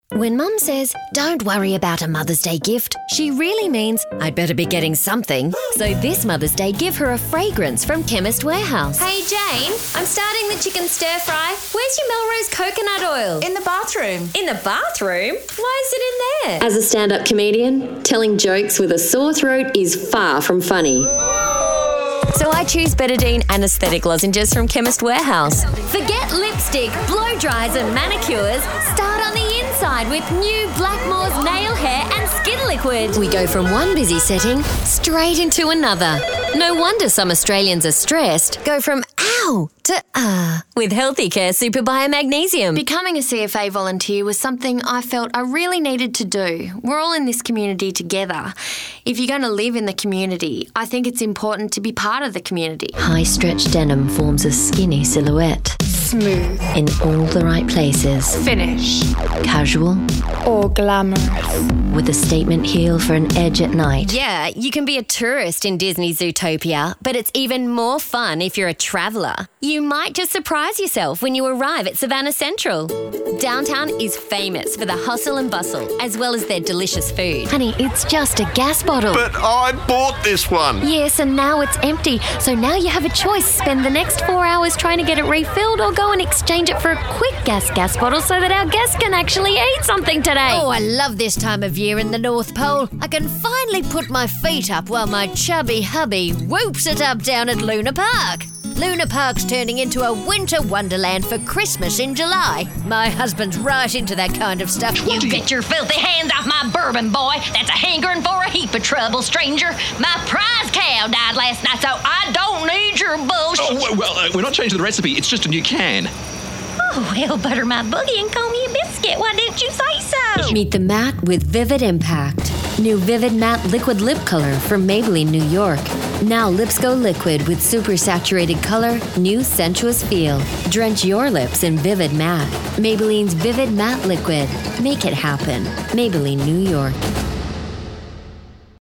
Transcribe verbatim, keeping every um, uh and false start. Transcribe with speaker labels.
Speaker 1: When Mum says, don't worry about a Mother's Day gift, she really means, I'd better be getting something. So this Mother's Day, give her a fragrance from Chemist Warehouse.
Speaker 2: Hey Jane, I'm starting the chicken stir fry. Where's your Melrose coconut oil?
Speaker 3: In the bathroom.
Speaker 2: In the bathroom? Why is it in there?
Speaker 4: As a stand-up comedian, telling jokes with a sore throat is far from funny.
Speaker 1: So I choose Betadine Anesthetic Lozenges from Chemist Warehouse.
Speaker 2: Forget lipstick, blow dries and manicures. Start on the inside with new Blackmore's nail, hair and skin liquid.
Speaker 1: We go from one busy setting straight into another. No wonder some Australians are stressed. Go from ow to ah with Healthy Care Super Biomagnesium.
Speaker 5: Becoming a C F A volunteer was something I felt I really needed to do. We're all in this community together. If you're going to live in the community, I think it's important to be part of the community.
Speaker 4: High stretch denim forms a skinny silhouette.
Speaker 6: Smooth.
Speaker 4: In all the right places.
Speaker 6: Finish.
Speaker 4: Casual.
Speaker 6: Or glamorous.
Speaker 4: With a statement heel for an edge at night.
Speaker 1: Yeah, you can be a tourist in Disney Zootopia, but it's even more fun if you're a traveller. You might just surprise yourself when you arrive at Savannah Central. Downtown is famous for the hustle and bustle, as well as their delicious food.
Speaker 5: Honey, it's just a gas bottle.
Speaker 7: But I bought this one.
Speaker 5: Yes, and now it's empty. So now you have a choice. Spend the next four hours trying to get it refilled or go and exchange it for a quick gas gas bottle so that our guests can actually eat something today.
Speaker 8: Oh, I love this time of year in the North Pole. I can finally put my feet up while my chubby hubby whoops it up down at Luna Park. Luna Park's turning into a winter wonderland for Christmas in July. My husband's right into that kind of stuff.
Speaker 9: You get your filthy hands off my bourbon, boy. That's a hankering for a heap of trouble, stranger. My prize cow died last night, so I don't need your bullshit.
Speaker 10: Oh, well, uh, we're not changing the recipe. It's just a new can.
Speaker 9: Oh, well, butter my boogie and call me a biscuit. Why didn't you say so?
Speaker 4: Meet the matte with Vivid Impact. New Vivid Matte Liquid Lip Color from Maybelline New York. Now lips go liquid with super saturated color, new sensuous feel. Drench your lips in Vivid Matte. Maybelline's Vivid Matte Liquid. Make it happen. Maybelline New York.